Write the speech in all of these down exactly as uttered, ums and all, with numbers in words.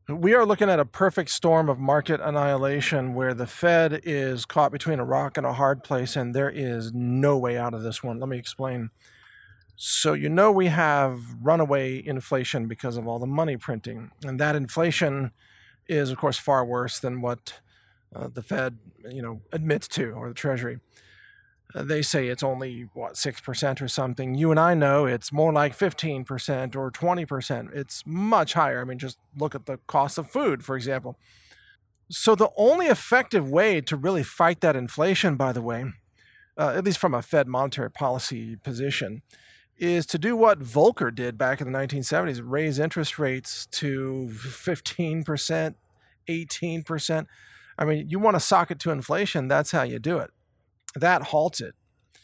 We are looking at a perfect storm of market annihilation where the Fed is caught between a rock and a hard place, and there is no way out of this one. Let me explain. So, you know, we have runaway inflation because of all the money printing, and that inflation is, of course, far worse than what uh, the Fed, you know, admits to, or the Treasury. Uh, they say it's only, what, six percent or something. You and I know it's more like fifteen percent or twenty percent. It's much higher. I mean, just look at the cost of food, for example. So the only effective way to really fight that inflation, by the way, uh, at least from a Fed monetary policy position, is to do what Volcker did back in the nineteen seventies, raise interest rates to fifteen percent, eighteen percent. I mean, you want to sock it to inflation, that's how you do it. That halts it.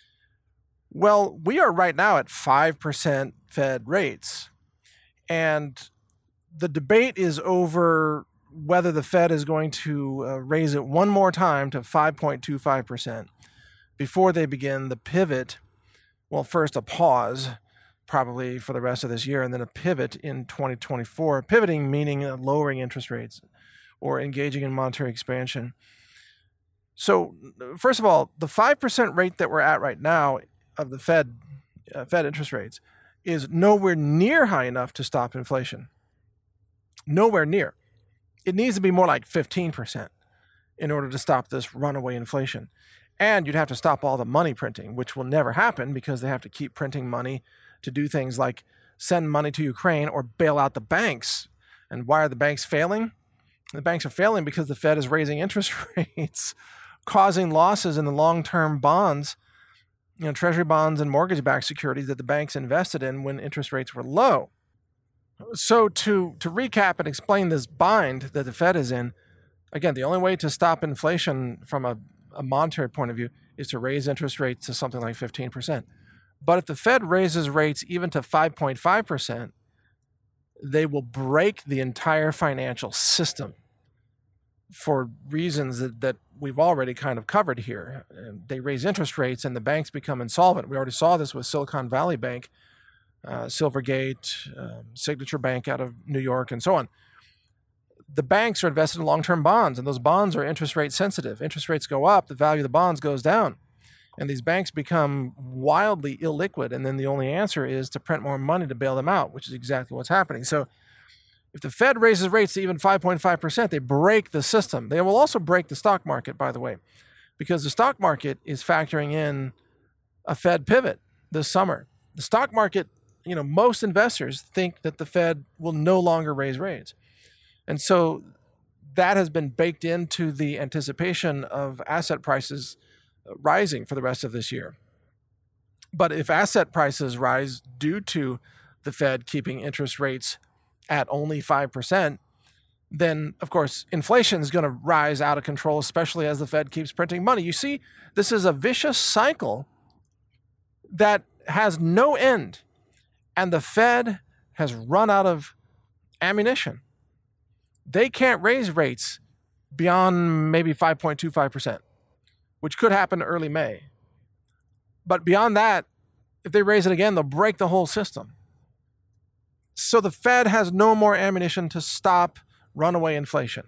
Well, we are right now at five percent Fed rates, and the debate is over whether the Fed is going to uh, raise it one more time to five point two five percent before they begin the pivot. Well, first a pause, probably for the rest of this year, and then a pivot in twenty twenty-four. Pivoting meaning uh, lowering interest rates or engaging in monetary expansion. So, first of all, the five percent rate that we're at right now of the Fed, uh, Fed interest rates is nowhere near high enough to stop inflation. Nowhere near. It needs to be more like fifteen percent in order to stop this runaway inflation. And you'd have to stop all the money printing, which will never happen because they have to keep printing money to do things like send money to Ukraine or bail out the banks. And why are the banks failing? The banks are failing because the Fed is raising interest rates, causing losses in the long-term bonds, you know, treasury bonds and mortgage-backed securities that the banks invested in when interest rates were low. So to, to recap and explain this bind that the Fed is in, again, the only way to stop inflation from a, a monetary point of view is to raise interest rates to something like fifteen percent. But if the Fed raises rates even to five point five percent, they will break the entire financial system for reasons that, that we've already kind of covered here. They raise interest rates and the banks become insolvent. We already saw this with Silicon Valley Bank, uh, Silvergate, uh, Signature Bank out of New York, and so on. The banks are invested in long-term bonds, and those bonds are interest rate sensitive. Interest rates go up, the value of the bonds goes down, and these banks become wildly illiquid, and then the only answer is to print more money to bail them out, which is exactly what's happening. So if the Fed raises rates to even five point five percent, they break the system. They will also break the stock market, by the way, because the stock market is factoring in a Fed pivot this summer. The stock market, you know, most investors think that the Fed will no longer raise rates. And so that has been baked into the anticipation of asset prices rising for the rest of this year. But if asset prices rise due to the Fed keeping interest rates at only five percent, then, of course, inflation is going to rise out of control, especially as the Fed keeps printing money. You see, this is a vicious cycle that has no end, and the Fed has run out of ammunition. They can't raise rates beyond maybe five point two five percent, which could happen early May. But beyond that, if they raise it again, they'll break the whole system. So the Fed has no more ammunition to stop runaway inflation.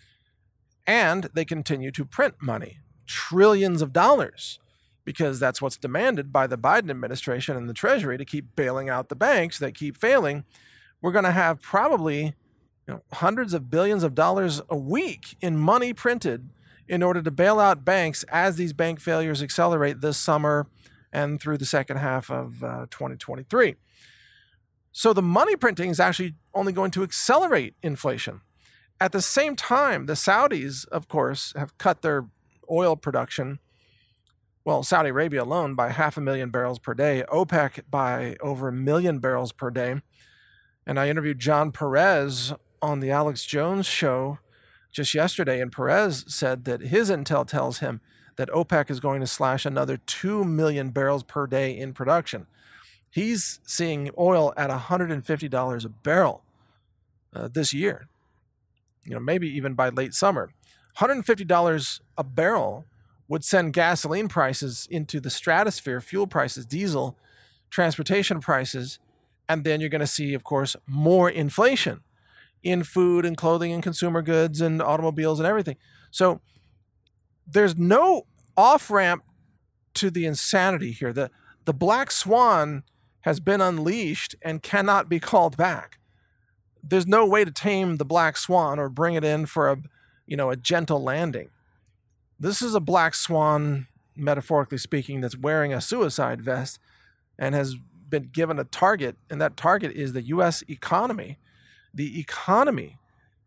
And they continue to print money, trillions of dollars, because that's what's demanded by the Biden administration and the Treasury to keep bailing out the banks that keep failing. We're going to have probably, you know, hundreds of billions of dollars a week in money printed in order to bail out banks as these bank failures accelerate this summer and through the second half of uh, twenty twenty-three. So the money printing is actually only going to accelerate inflation. At the same time, the Saudis, of course, have cut their oil production, well, Saudi Arabia alone, by half a million barrels per day, OPEC by over a million barrels per day. And I interviewed John Perez on the Alex Jones show just yesterday, and Perez said that his intel tells him that OPEC is going to slash another two million barrels per day in production. He's seeing oil at one hundred fifty dollars a barrel uh, this year, you know, maybe even by late summer. one hundred fifty dollars a barrel would send gasoline prices into the stratosphere, fuel prices, diesel, transportation prices, and then you're going to see, of course, more inflation. in food and clothing and consumer goods and automobiles and everything. So there's no off-ramp to the insanity here. The, the black swan has been unleashed and cannot be called back. There's no way to tame the black swan or bring it in for a, you know, a gentle landing. This is a black swan, metaphorically speaking, that's wearing a suicide vest and has been given a target, and that target is the U S economy. The economy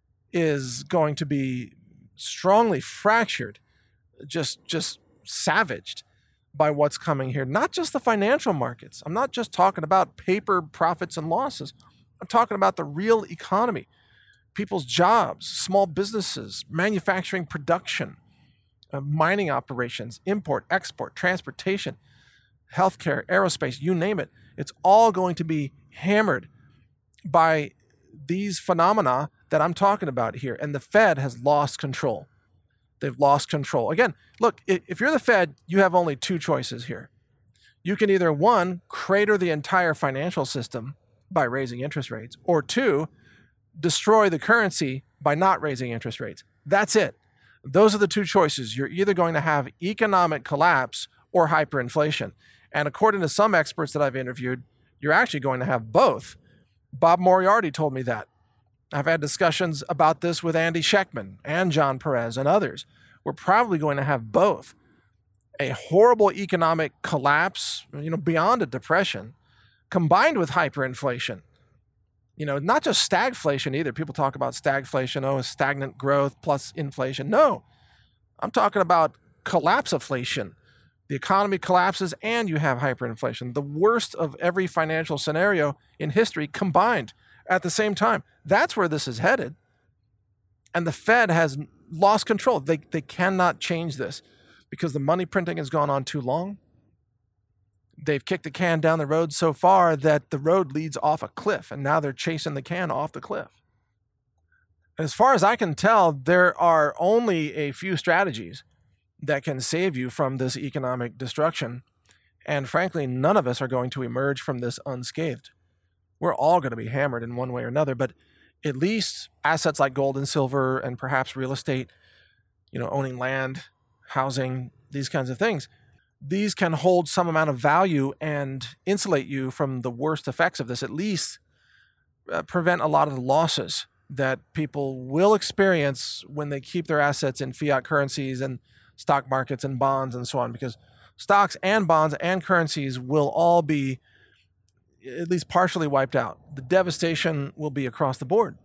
is going to be strongly fractured, just just savaged by what's coming here. Not just the financial markets. I'm not just talking about paper profits and losses. I'm talking about the real economy, people's jobs, small businesses, manufacturing production, uh, mining operations, import, export, transportation, healthcare, aerospace, you name it. It's all going to be hammered by these phenomena that I'm talking about here. And the Fed has lost control. They've lost control. Again, look, if you're the Fed, you have only two choices here. You can either, one, crater the entire financial system by raising interest rates, or two, destroy the currency by not raising interest rates. That's it. Those are the two choices. You're either going to have economic collapse or hyperinflation. And according to some experts that I've interviewed, you're actually going to have both. Bob Moriarty told me that. I've had discussions about this with Andy Schectman and John Perez and others. We're probably going to have both. A horrible economic collapse, you know, beyond a depression, combined with hyperinflation. You know, not just stagflation either. People talk about stagflation, oh, stagnant growth plus inflation. No, I'm talking about collapseflation. The economy collapses and you have hyperinflation. The worst of every financial scenario in history combined at the same time. That's where this is headed. And the Fed has lost control. They, they cannot change this because the money printing has gone on too long. They've kicked the can down the road so far that the road leads off a cliff, and now they're chasing the can off the cliff. As far as I can tell, there are only a few strategies that can save you from this economic destruction. And frankly, none of us are going to emerge from this unscathed. We're all going to be hammered in one way or another, but at least assets like gold and silver and perhaps real estate, you know, owning land, housing, these kinds of things, these can hold some amount of value and insulate you from the worst effects of this, at least uh, prevent a lot of the losses that people will experience when they keep their assets in fiat currencies and stock markets and bonds and so on, because stocks and bonds and currencies will all be at least partially wiped out. The devastation will be across the board.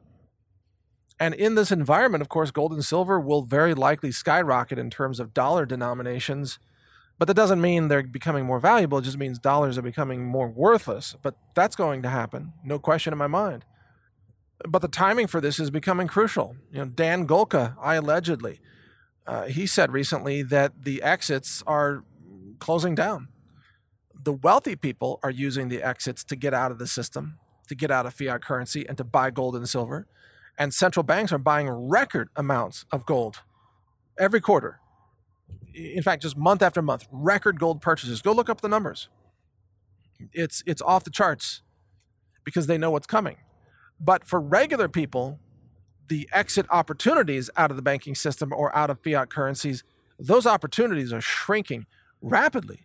And in this environment, of course, gold and silver will very likely skyrocket in terms of dollar denominations. But that doesn't mean they're becoming more valuable. It just means dollars are becoming more worthless. But that's going to happen, no question in my mind. But the timing for this is becoming crucial. You know, Dan Golka, I allegedly, uh, he said recently that the exits are closing down. The wealthy people are using the exits to get out of the system, to get out of fiat currency, and to buy gold and silver. And central banks are buying record amounts of gold every quarter. In fact, just month after month, record gold purchases. Go look up the numbers. It's it's off the charts because they know what's coming. But for regular people, the exit opportunities out of the banking system or out of fiat currencies, those opportunities are shrinking rapidly.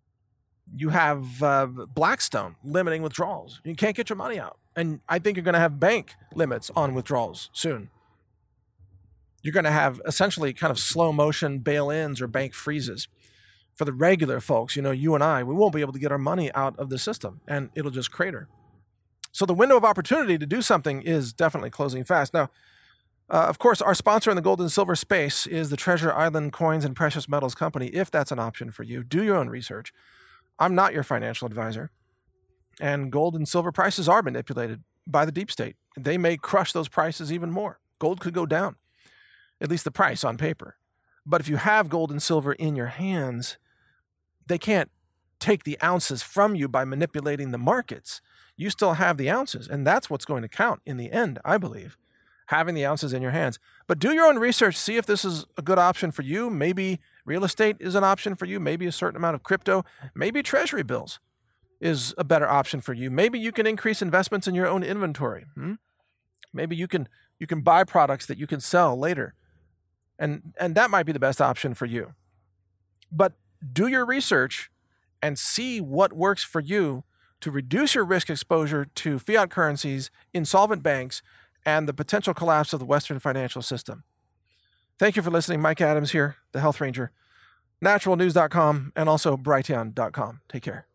You have uh, Blackstone limiting withdrawals. You can't get your money out. And I think you're going to have bank limits on withdrawals soon. You're going to have essentially kind of slow motion bail-ins or bank freezes. For the regular folks, you know, you and I, we won't be able to get our money out of the system and it'll just crater. So the window of opportunity to do something is definitely closing fast. Now, uh, of course, our sponsor in the gold and silver space is the Treasure Island Coins and Precious Metals Company. If that's an option for you, do your own research. I'm not your financial advisor. And gold and silver prices are manipulated by the deep state. They may crush those prices even more. Gold could go down, at least the price on paper. But if you have gold and silver in your hands, they can't take the ounces from you by manipulating the markets. You still have the ounces, and that's what's going to count in the end, I believe, having the ounces in your hands. But do your own research, see if this is a good option for you. Maybe real estate is an option for you, maybe a certain amount of crypto, maybe treasury bills is a better option for you. Maybe you can increase investments in your own inventory. Hmm? Maybe you can you can buy products that you can sell later. And and that might be the best option for you. But do your research and see what works for you to reduce your risk exposure to fiat currencies, insolvent banks, and the potential collapse of the Western financial system. Thank you for listening. Mike Adams here, the Health Ranger, natural news dot com, and also brighteon dot com. Take care.